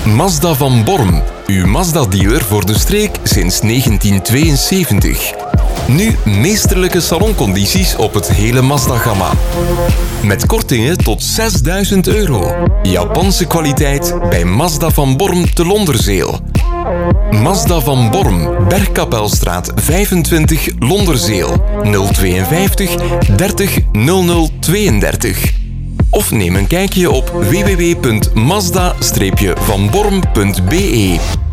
Mazda van Borm, uw Mazda-dealer voor de streek sinds 1972. Nu meesterlijke saloncondities op het hele Mazda-gamma. Met kortingen tot €6.000. Japanse kwaliteit bij Mazda van Borm te Londerzeel. Mazda van Borm, Bergkapelstraat 25, Londerzeel. 052 30 00 32. Of neem een kijkje op www.mazda-vanborm.be.